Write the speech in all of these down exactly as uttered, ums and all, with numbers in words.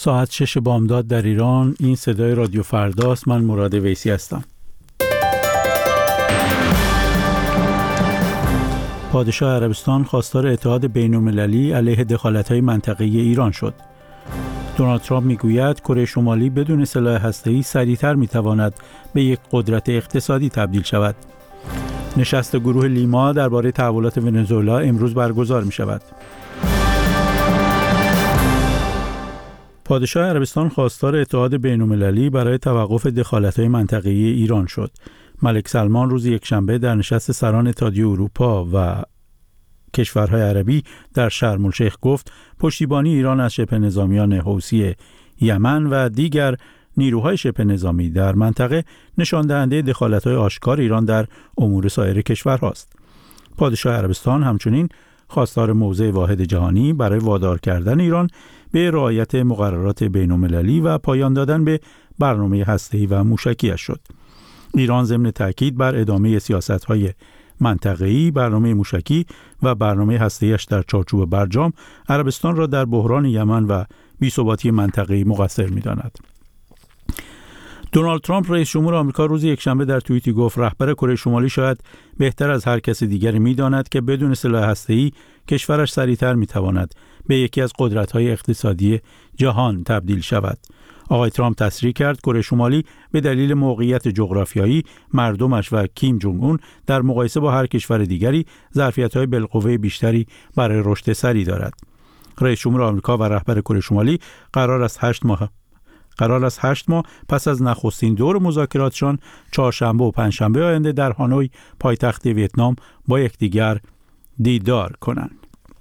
ساعت شش بامداد در ایران. این صدای رادیو فرداست. من مراد ویسی هستم. پادشاه عربستان خواستار اتحاد بین‌المللی علیه دخالت‌های منطقه‌ای ایران شد. دونالد ترامپ میگوید کره شمالی بدون سلاح هسته‌ای سریعتر میتواند به یک قدرت اقتصادی تبدیل شود. نشست گروه لیما درباره تحولات ونزوئلا امروز برگزار می شود. پادشاه عربستان خواستار اتحاد بین‌المللی برای توقف دخالت‌های منطقه‌ای ایران شد. ملک سلمان روز یکشنبه در نشست سران اتحادیه اروپا و کشورهای عربی در شرم الشیخ گفت پشتیبانی ایران از شبه نظامیان حوثی یمن و دیگر نیروهای شبه نظامی در منطقه نشان دهنده دخالت‌های آشکار ایران در امور سایر کشورهاست. پادشاه عربستان همچنین خواستار موضع واحد جهانی برای وادار کردن ایران به رعایت مقررات بین‌المللی و پایان دادن به برنامه هسته‌ای و موشکی‌اش شد. ایران ضمن تاکید بر ادامه سیاست‌های منطقه‌ای، برنامه موشکی و برنامه هسته‌ایش در چارچوب برجام، عربستان را در بحران یمن و بی‌ثباتی منطقه‌ای مقصر می‌داند. دونالد ترامپ رئیس جمهور آمریکا روز یکشنبه در توییتی گفت رهبر کره شمالی شاید بهتر از هر کس دیگری می‌داند که بدون سلاح هسته‌ای کشورش سریعتر می‌تواند به یکی از قدرت‌های اقتصادی جهان تبدیل شود. آقای ترامپ تصریح کرد کره شمالی به دلیل موقعیت جغرافیایی، مردمش و کیم جونگ اون در مقایسه با هر کشور دیگری ظرفیت‌های بالقوه بیشتری برای رشد سریع دارد. رئیس جمهور آمریکا و رهبر کره شمالی قرار است هشت ماه قرار است هشت ماه پس از نخستین دور مذاکراتشان چهارشنبه و پنجشنبه آینده در هانوی پایتخت ویتنام با یکدیگر دیدار کنند.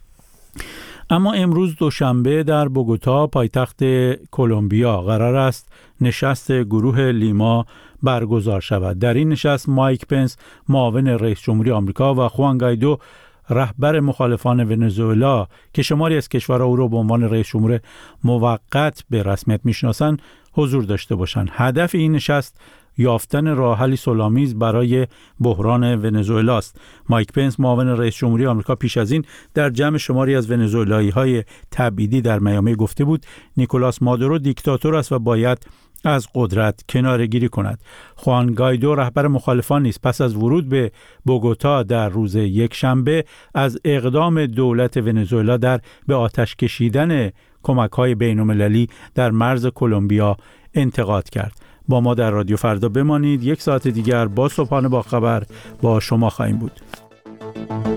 اما امروز دوشنبه در بوگوتا پایتخت کلمبیا قرار است نشست گروه لیما برگزار شود. در این نشست مایک پنس معاون رئیس جمهوری آمریکا و خوان گایدو رهبر مخالفان ونزوئلا که شماری از کشورها او را به عنوان رئیس جمهور موقت به رسمیت میشناسند حضور داشته باشند. هدف این نشست یافتن راه حلی صلح‌آمیز برای بحران ونزوئلا است. مایک پنس معاون رئیس جمهوری آمریکا پیش از این در جمع شماری از ونزوئلایی‌های تبعیدی در میامی گفته بود نیکولاس مادورو دیکتاتور است و باید از قدرت کناره‌گیری کند. خوان گایدو رهبر مخالفان نیز پس از ورود به بوگوتا در روز یکشنبه از اقدام دولت ونزوئلا در به آتش کشیدن کمک‌های بین‌المللی در مرز کلمبیا انتقاد کرد. با ما در رادیو فردا بمانید. یک ساعت دیگر با صبحانه با خبر با شما خواهیم بود.